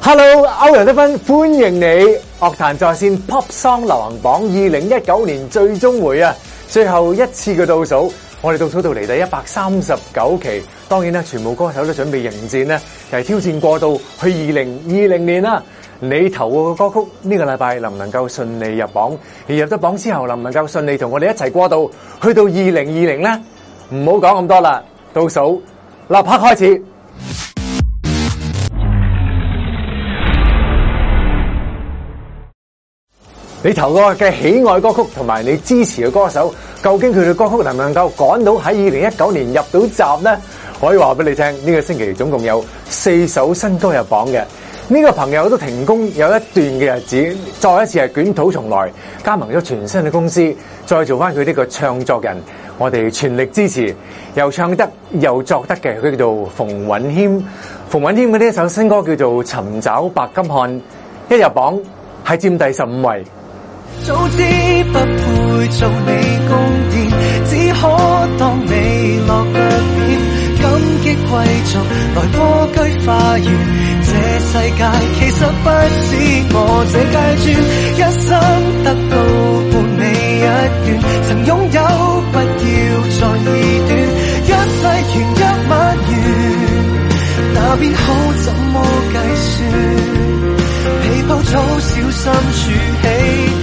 Hello， 歐陽德芬歡迎你！樂壇在線 Pop Song 流行榜2019年最終回啊，最後一次嘅倒數，我哋倒數到嚟第139期。當然啦，全部歌手都準備迎戰呢，就係挑戰過渡去2020年啦。你投嘅歌曲呢個禮拜能唔能夠順利入榜？而入咗榜之後，能唔能夠順利同我哋一齊過渡去到2020呢？唔好講咁多啦，倒數立刻開始。你投過嘅喜愛歌曲同埋你支持嘅歌手，究竟佢哋歌曲能唔能夠趕到喺2019年入到閘呢？可以話俾你聽，呢個星期總共有4首新歌入榜嘅。呢個朋友都停工有一段嘅日子，再一次係捲土重來，加盟咗全新嘅公司，再做翻佢呢個唱作人。我哋全力支持，又唱得又作得嘅，佢叫做馮允謙。馮允謙嘅呢一首新歌叫做《尋找白金漢》，一入榜係佔第15位。 早知不配做你宮殿，只可當你落腳點。感激貴族來蝸居花園，這世界其實不止我這階磚，一生得到伴你一段，曾擁有不要再異端，一世緣一晚緣，那邊好怎麼計算？被鋪草小心儲起。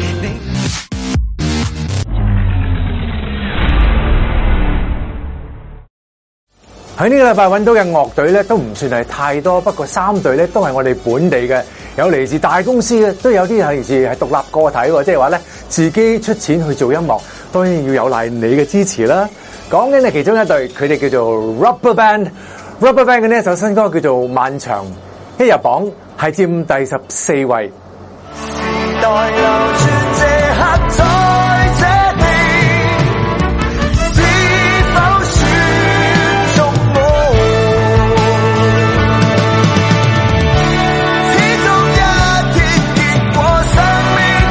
喺呢個禮拜揾到嘅樂隊咧，都唔算係太多，不過3隊咧都係我哋本地嘅，有嚟自大公司嘅，都有啲係嚟自係獨立個體喎，即係話咧自己出錢去做音樂，當然要有賴你嘅支持啦。講緊係其中一隊，佢哋叫做 Rubberband。Rubberband 嘅呢一首新歌叫做《漫長》，一入榜係佔第14位。 待留住這刻在這地，是否選中我？始終一天結果尚未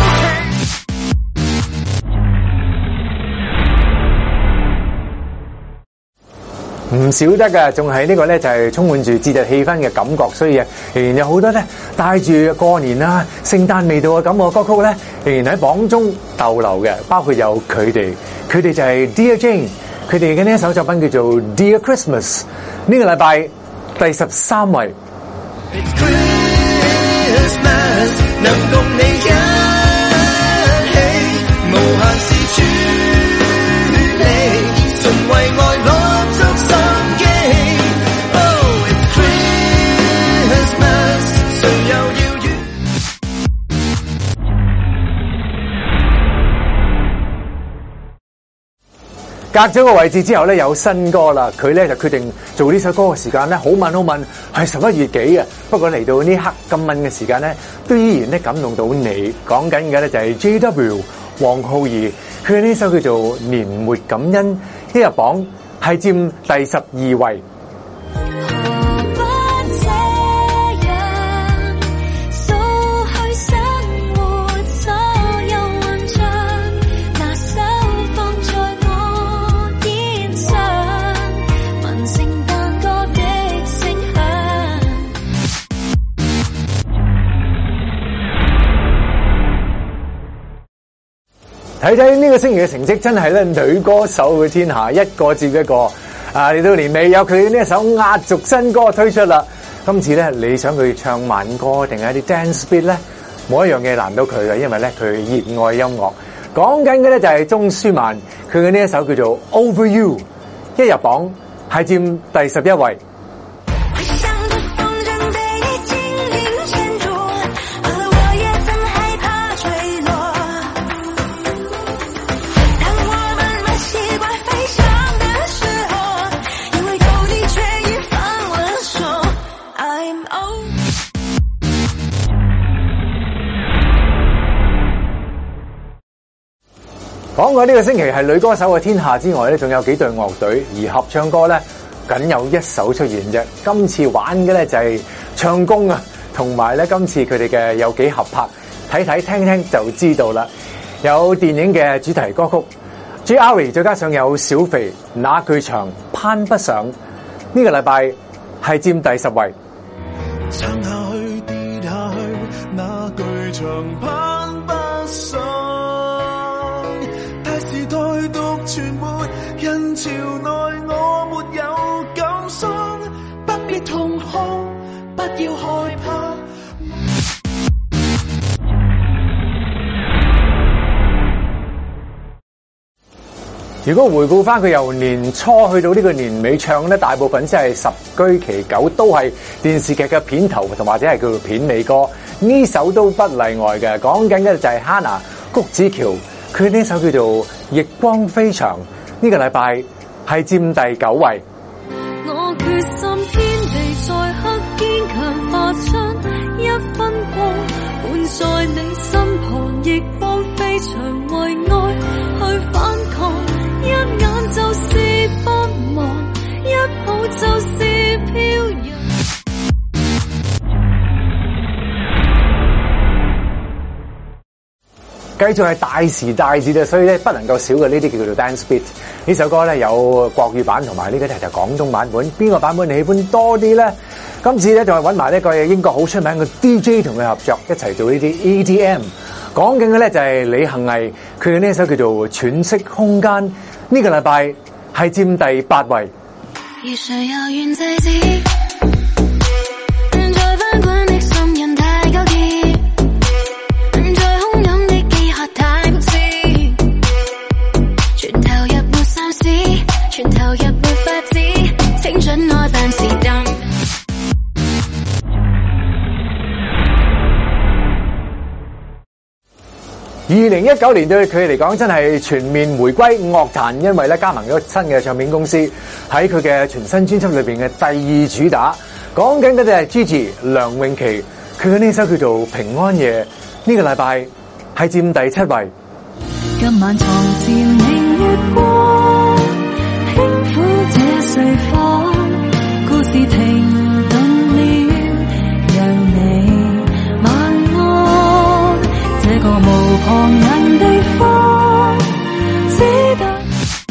到期。唔少得嘅，仲係呢個咧就係充滿住節日氣氛嘅感覺，所以啊，仍然有好多咧帶住過年啊、聖誕味道嘅感覺歌曲咧，仍然喺榜中逗留嘅，包括有佢哋就係 Dear Jane， 佢哋嘅呢一首作品叫做 Dear Christmas， 呢個禮拜第13位。 It's Christmas， 能共你一起，無限是處理，純為愛落足心機。Oh it's Christmas， 誰又要遠？ 隔咗個位置之後咧，有新歌啦。佢咧就決定做呢首歌嘅時間咧，好慢，係11月幾嘅。不過嚟到呢刻咁晚嘅時間咧，都依然咧感動到你。講緊嘅咧就係 JW 黃浩儀，佢嘅呢首叫做《年末感恩》，一入榜係佔第12位。睇睇呢個星期嘅成績，真係咧女歌手嘅天下，一個接一個。嚟到年尾有佢呢一首壓軸新歌推出啦。今次咧，你想佢唱慢歌定係一啲 dance beat 咧？冇一樣嘢難到佢嘅，因為咧佢熱愛音樂。講緊嘅咧就係鐘舒漫，佢嘅呢一首叫做 Over You， 一入榜係佔第11位。講過呢個星期係女歌手嘅天下之外咧，仲有幾隊樂隊，而合唱歌咧僅有1首出現啫。今次玩嘅咧就係唱功啊，同埋咧今次佢哋嘅有幾合拍，睇睇聽聽就知道啦。有電影嘅主題歌曲 Jerry， 再加上有小肥那句長攀不上，呢個禮拜係佔第10位。 唱下去獨存活，人潮內我沒有感傷，不必痛哭，不要害怕。 如果回顧翻佢由年初去到呢個年尾唱咧，大部分即係十居其九都係電視劇嘅片頭同或者係叫做片尾歌，呢首都不例外嘅。講緊嘅就係 Hannah 谷子喬，佢呢首叫做《逆光飛翔》，呢個禮拜係佔第9位。 我決心天地再刻堅強，發出一分光，伴在你身旁，逆光飛翔，為愛去反抗。一眼就是不忘，一抱就是飄揚。 繼續係大時大節嘅，所以咧不能夠少嘅呢啲叫做 dance beat。呢首歌咧有國語版同埋呢個就係廣東版本，邊個版本你喜歡多啲咧？今次咧就係揾埋呢個英國好出名嘅 DJ 同佢合作一齊做呢啲 EDM。講緊嘅咧就係李幸倪，佢嘅呢一首叫做《喘息空間》，呢個禮拜係佔第8位。 如誰又願制止，再翻滾的心人太糾結，再洶湧的飢渴太迫切，全投入沒三思，全投入沒法子，請准我暫時暫。 2019年對佢嚟講真係全面回歸樂壇，因為咧加盟咗新嘅唱片公司，喺佢嘅全新專輯裏邊嘅第2主打，講緊嘅就係 Gigi 梁詠琪，佢嘅呢首叫做《平安夜》，呢個禮拜係佔第7位。 今晚床前明月光，輕撫這睡房，故事停頓了，讓你晚安。這個無旁人地方，只得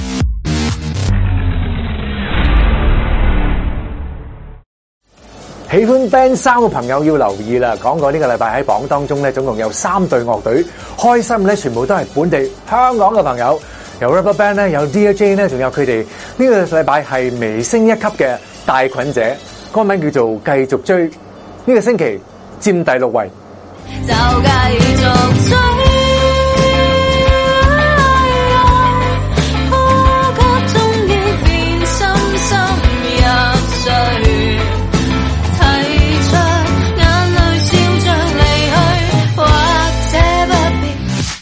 喜歡 Band 3嘅朋友要留意啦，講過呢個禮拜喺榜當中咧，總共有3隊樂隊，開心咧全部都係本地香港嘅朋友，有 RubberBand 咧，有 Dear Jane 咧，仲有佢哋呢個禮拜係微升一級嘅帶菌者，歌名叫做繼續追，呢個星期佔第6位。 就繼續追，呼吸中要變深深入睡，提着眼淚笑着離去，或者不必。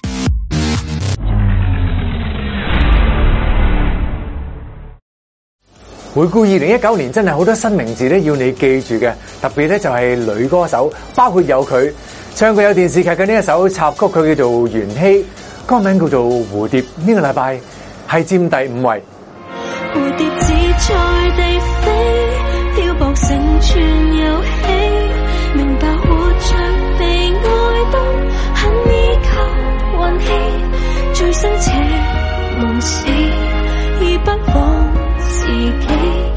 回顧2019年真係好多新名字咧要你記住嘅，特別咧就係女歌手，包括有佢唱過有電視劇嘅呢一首插曲，佢叫做袁希，歌名叫做蝴蝶，呢個禮拜係佔第5位。 蝴蝶自在地飛，漂泊成全遊戲，明白活着被愛都很依靠運氣，醉生且夢死，而不枉自己。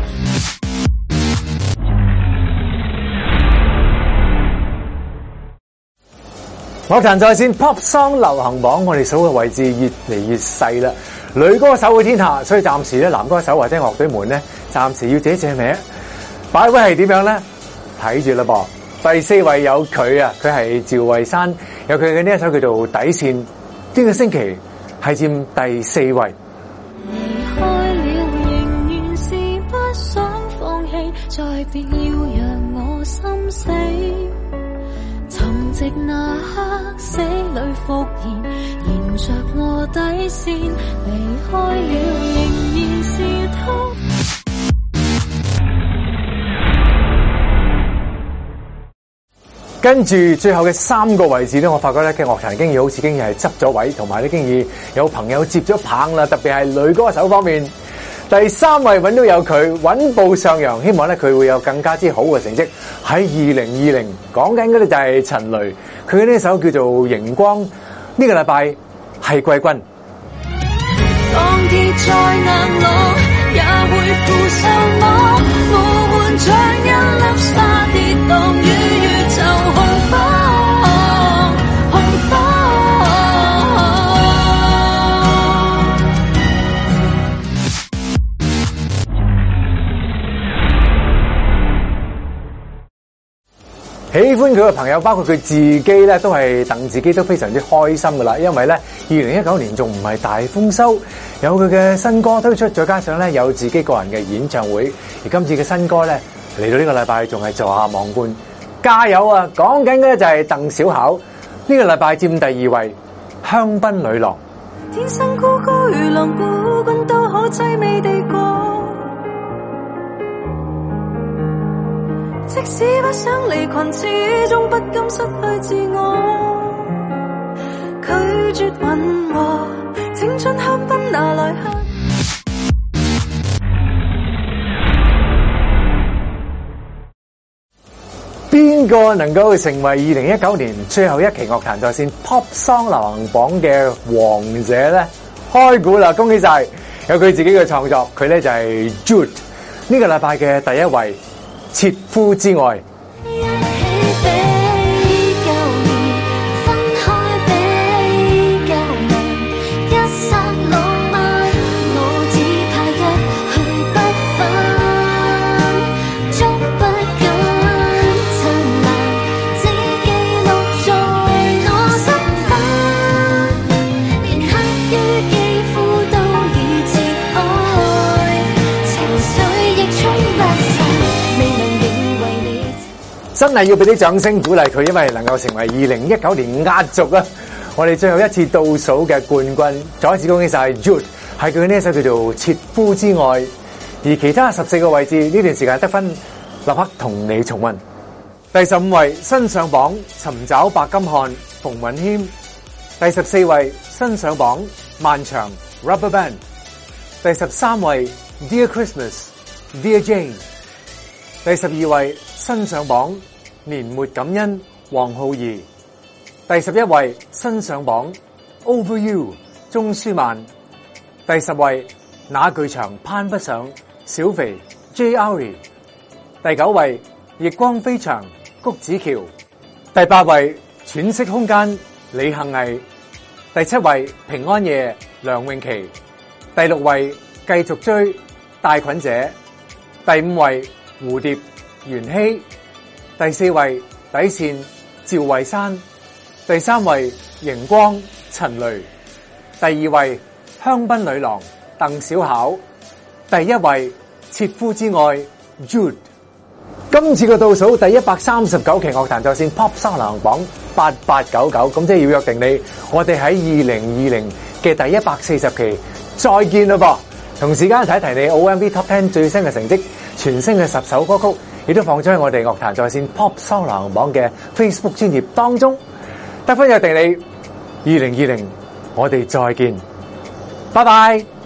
樂壇在線 Pop Song 流行榜，我哋數嘅位置越嚟越細啦。女歌手嘅天下，所以暫時咧男歌手或者樂隊們咧，暫時要借名。擺位係點樣咧？睇住啦噃。第4位有佢啊，佢係趙慧珊，有佢嘅呢一首叫做《底線》，呢個星期係佔第4位。 離開了仍然是不想放棄，再別要讓我心死。沉寂那刻，死裏復燃，沿着我底線，離開了仍然是他。 跟住最後嘅3個位置咧，我發覺咧嘅樂壇經已好似經已係執咗位，同埋咧經已有朋友接咗棒啦，特別係女歌手方面。第3位揾到有佢穩步上揚，希望咧佢會有更加之好嘅成績喺2020。講緊嗰啲就係陳雷，佢嘅呢首叫做《熒光》，呢個禮拜係季軍。 當鐵再硬朗，也會負上我，無換像一粒沙跌宕於宇宙洪荒，洪荒。 喜歡佢嘅朋友，包括佢自己咧，都係鄧自己都非常之開心噶啦。因為咧，2019年仲唔係大豐收，有佢嘅新歌推出，再加上咧有自己個人嘅演唱會。而今次嘅新歌咧嚟到呢個禮拜，仲係坐下望冠，加油啊！講緊嘅就係鄧小巧，呢個禮拜佔第2位，香檳女郎。 天生孤孤如狼，孤軍都可凄美地過。即使不想離群，始終不甘失去自我。拒絕混和，青春香檳拿來喝。 邊個能夠成為2019年最後一期樂壇在線 Pop Song 流行榜嘅王者咧？開估啦，恭喜晒！有佢自己嘅創作，佢咧就係 Jude， 呢個禮拜嘅第1位，切膚之愛。真係要俾啲掌聲鼓勵佢，因為能夠成為2019年壓軸啊！我哋最後一次倒數嘅冠軍，再一次恭喜晒 Jude， 係佢呢一首叫做《切膚之愛》，而其他14個位置呢段時間得分，立刻同你重溫。第15位新上榜，尋找白金漢馮允謙；第14位新上榜，漫長 Rubberband；第13位 Dear Christmas Dear Jane；第12位新上榜，年末感恩黃浩儀；第11位新上榜 Over You 鐘舒漫；第10位那巨牆攀不上小肥 J Ari；第9位逆光飛翔谷子喬；第8位喘息空間李幸倪；第7位平安夜梁詠琪；第6位繼續追大菌姐；第5位蝴蝶袁希；第4位底線趙慧珊；第3位熒光陳雷；第2位香檳女郎鄧小巧；第1位切膚之愛 Jude。今次嘅倒數第139期樂壇在線 Pop Song 流行榜8899，咁即係要約定你，我哋喺2020嘅第140期再見啦噃。同時間睇一提你 OMV Top 10最新嘅成績，全新嘅10首歌曲，亦都放咗喺我哋樂壇在線 Pop Song 流行榜嘅 Facebook 專頁當中。得分約定你，2020我哋再見，拜拜。